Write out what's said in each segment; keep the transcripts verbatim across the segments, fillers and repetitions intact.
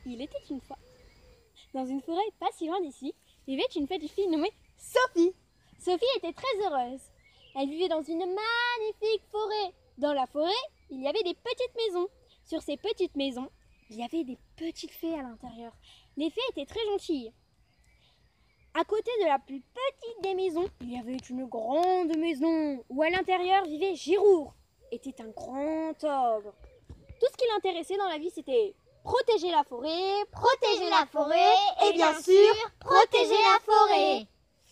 Il était une fois, dans une forêt pas si loin d'ici, vivait une petite fille nommée Sophie. Sophie était très heureuse. Elle vivait dans une magnifique forêt. Dans la forêt, il y avait des petites maisons. Sur ces petites maisons, il y avait des petites fées à l'intérieur. Les fées étaient très gentilles. À côté de la plus petite des maisons, il y avait une grande maison où à l'intérieur vivait Girour. Était un grand ogre. Tout ce qui l'intéressait dans la vie, c'était protéger la forêt, Protéger la forêt et bien sûr, protéger la forêt.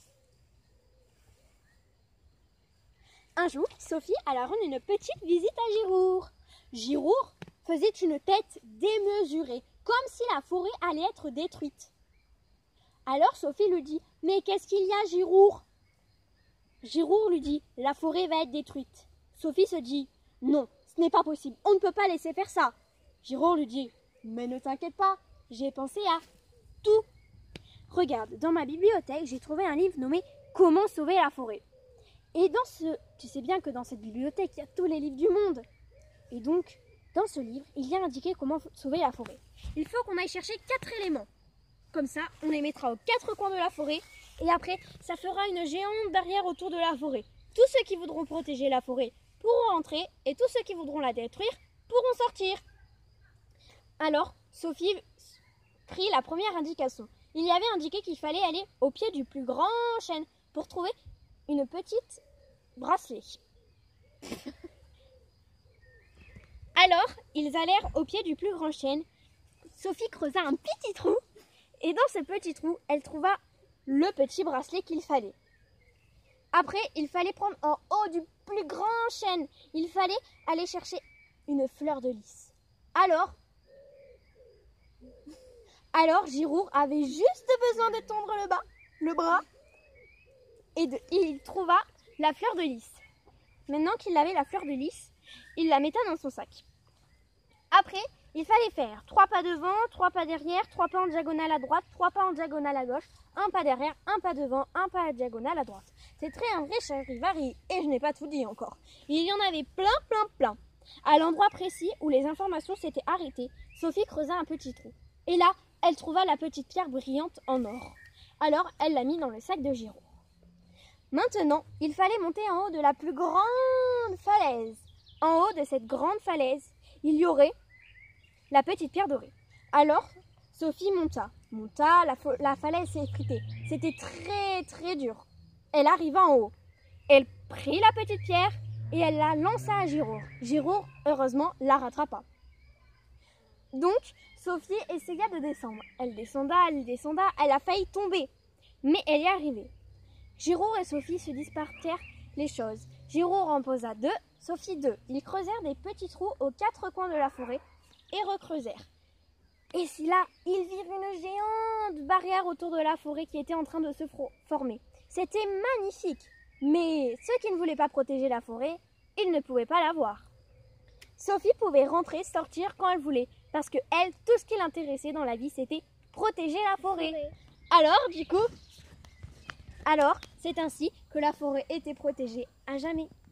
Un jour, Sophie alla rendre une petite visite à Girour. Girour faisait une tête démesurée, comme si la forêt allait être détruite. Alors Sophie lui dit « Mais qu'est-ce qu'il y a, Girour ?» Girour lui dit « La forêt va être détruite. » Sophie se dit « Non, ce n'est pas possible, on ne peut pas laisser faire ça. » Girour lui dit « Mais ne t'inquiète pas, j'ai pensé à tout. Regarde, dans ma bibliothèque, j'ai trouvé un livre nommé « Comment sauver la forêt ?» Et dans ce, tu sais bien que dans cette bibliothèque, il y a tous les livres du monde. Et donc, dans ce livre, il y a indiqué comment sauver la forêt. Il faut qu'on aille chercher quatre éléments. Comme ça, on les mettra aux quatre coins de la forêt. Et après, ça fera une géante barrière autour de la forêt. Tous ceux qui voudront protéger la forêt pourront entrer. Et tous ceux qui voudront la détruire pourront sortir. Alors, Sophie prit la première indication. Il y avait indiqué qu'il fallait aller au pied du plus grand chêne pour trouver une petite bracelet. Alors, ils allèrent au pied du plus grand chêne. Sophie creusa un petit trou. Et dans ce petit trou, elle trouva le petit bracelet qu'il fallait. Après, il fallait prendre en haut du plus grand chêne. Il fallait aller chercher une fleur de lys. Alors, alors Girour avait juste besoin de tendre le bas, le bras, et, de, et il trouva la fleur de lys. Maintenant qu'il avait la fleur de lys, il la metta dans son sac. Après, il fallait faire trois pas devant, trois pas derrière, trois pas en diagonale à droite, trois pas en diagonale à gauche, un pas derrière, un pas devant, un pas en diagonale à droite. C'était un vrai charivari et je n'ai pas tout dit encore. Il y en avait plein, plein, plein. À l'endroit précis où les informations s'étaient arrêtées, Sophie creusa un petit trou. Et là, elle trouva la petite pierre brillante en or. Alors, elle l'a mis dans le sac de Girour. Maintenant, il fallait monter en haut de la plus grande falaise. En haut de cette grande falaise, il y aurait la petite pierre dorée. Alors, Sophie monta. Monta, la, la falaise s'est effritée. C'était très très dur. Elle arriva en haut. Elle prit la petite pierre et elle la lança à Girour. Girour, heureusement, la rattrapa. Donc, Sophie essaya de descendre. Elle descenda, elle descenda, elle a failli tomber. Mais elle y arrivait. Girour et Sophie se dispartèrent les choses. Girour en posa deux, Sophie deux. Ils creusèrent des petits trous aux quatre coins de la forêt et recreusèrent. Et si là, ils virent une géante barrière autour de la forêt qui était en train de se former. C'était magnifique. Mais ceux qui ne voulaient pas protéger la forêt, ils ne pouvaient pas la voir. Sophie pouvait rentrer, sortir quand elle voulait. Parce que elle, tout ce qui l'intéressait dans la vie, c'était protéger la forêt. Alors, du coup, alors, c'est ainsi que la forêt était protégée à jamais.